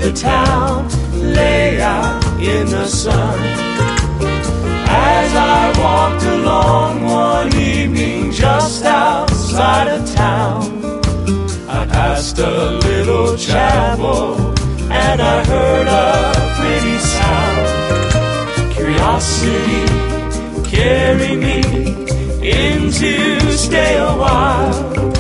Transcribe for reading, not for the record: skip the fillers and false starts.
the town, lay out in the sun. As I walked along one evening just outside of town, I passed a little chapel and I heard a pretty sound. Curiosity carried me in to stay a while.